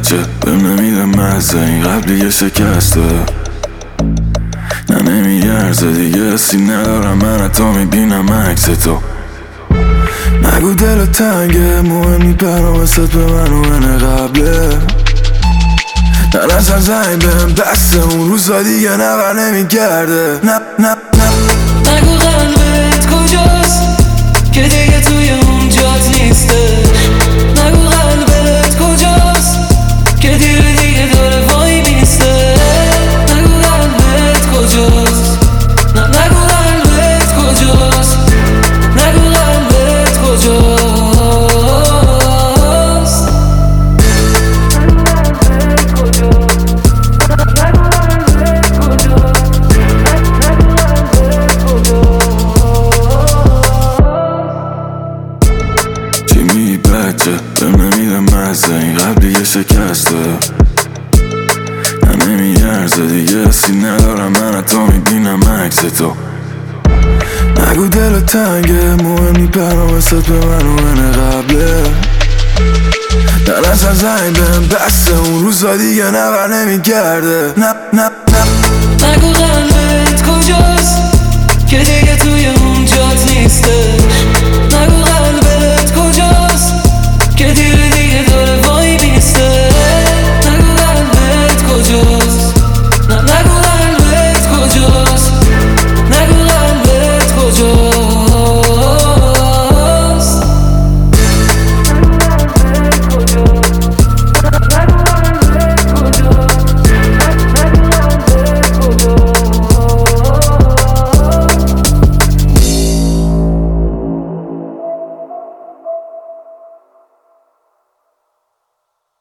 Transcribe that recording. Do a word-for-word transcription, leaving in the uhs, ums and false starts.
بچه بهم نمیده مزه، این قبلی یه شکسته نه نمیارزه دیگه، حسی ندارم من حتی میبینم عکس تو. نگو دل تنگه مهمی پرامست به من و من قبله، نه نزن زنگ بهم دسته اون روزا دیگه نبر نمیگرده. نه نه نه نگو قلبت کجاست که دیگه توی اون جات نیستش. نگو قلبت کجاست که دیر دیگه داره وای میسته. نگو قلبت کجاست، نه نگو قلبت کجاست، نگو قلبت کجاست. چی میگی بچه بهم نمیده مزه، این قبلی یه شکسته نه نمیارزه دیگه، حسی ندارم من حتی میبینم عکس تو. نگو دل تنگه مهمی پرامست به من و من قبله، نه نزن زنگ بهم بسته اون روزا دیگه نبر نمیگرده. نه نه نه نگو قلبت کجاست که دیگه توی اون جات نیسته.